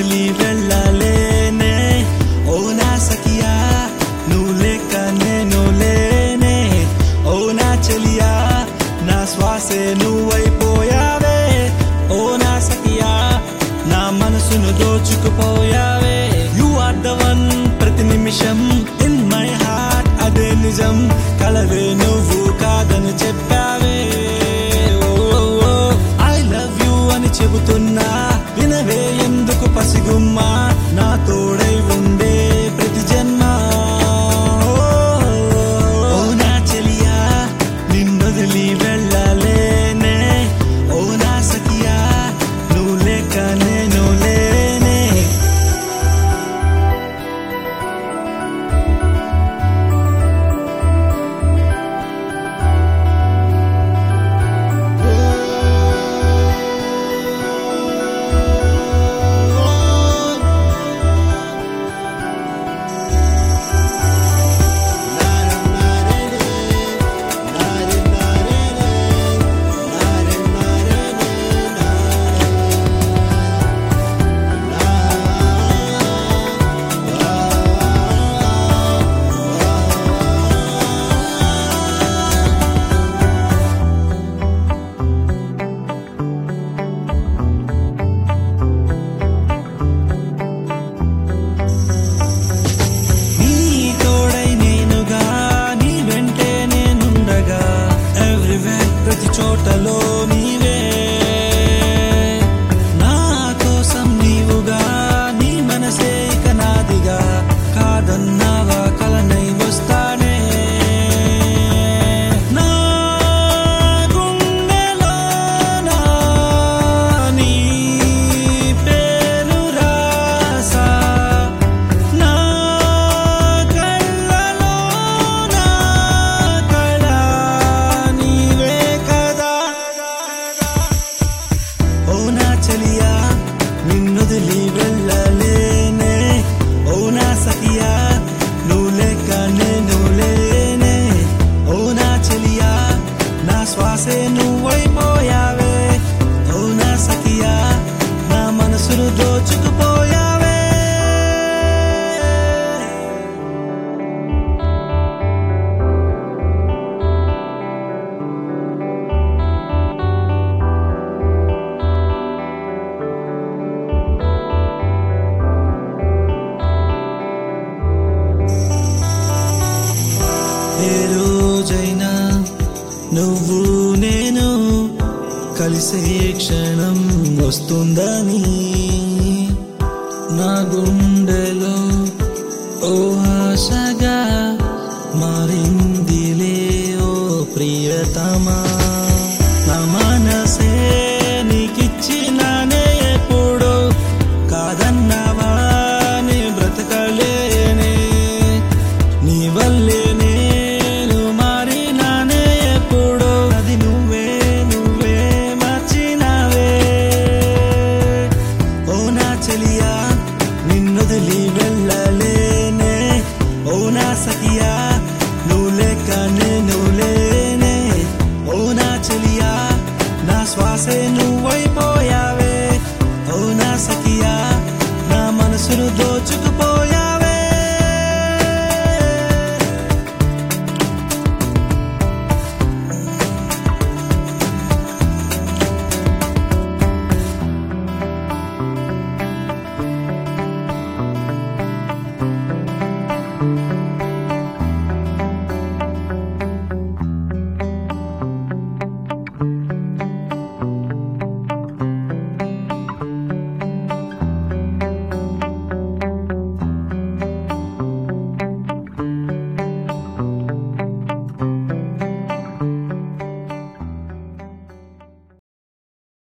నిన్నొదిలి వెళ్ళలేనే ఓ నా సఖియా నువ్వు లేక నేను లేనే ఓ నా చెలియా నా శ్వాసే నువ్వైపోయావే ఓ నా సఖియా నా మనసును దోచుకుపోయావే యు ఆర్ ద వన్ ప్రతి నిమిషం ఇన్ మై హార్ట్ అదే నిజం కలవే నువ్వు కాదని చెప్పావే ఐ లవ్ యు అని చెబుతున్నా వినవే ఎందుకు పసిగుమ్మా నా తోడై ఉండే ప్రతి జన్మ ఓ నా చెలియా నిన్నొదిలి వెళ్ళలేనే ఓ నా సఖియా నువ్వు లేక నేను లేనే ప్రతి చోటలో నీవే నా కోసం నీవుగా నీ మనసే ఇక నాదిగా కాదన్నావా కలనై వస్తానే నా గుండెలోనా నీ పేరు రాసా నా కళ్ళలోనా కళ నీవే ఓ నా చెలియా నిన్నొదిలి వెళ్ళలేనే ఓ నా సఖియా నువ్వు లేక నేను లేనే ఓ నా చెలియా నా శ్వాసే నువ్వైపోయావే ఓ నా సఖియా నా మనసును దోచుకుపోయావే ఏ రోజైనా నువ్వు నేను కలిసే క్షణం వస్తుందని నా గుండెలో ఓ ఆశగా మారిందిలే ఓ ప్రియతమా నా మనసే నీకిచ్చినానే ఎప్పుడు కాదన్నావా నీ బ్రతకలేనే నీ వల్లే నిన్నొదిలి వెళ్ళలేనే ఓ నా సఖియా నువ్వు లేక నేను లేనే ఓ నా చెలియా నా శ్వాసే నువ్వైపోయావే ఓ నా సఖియా నా మనసును దోచు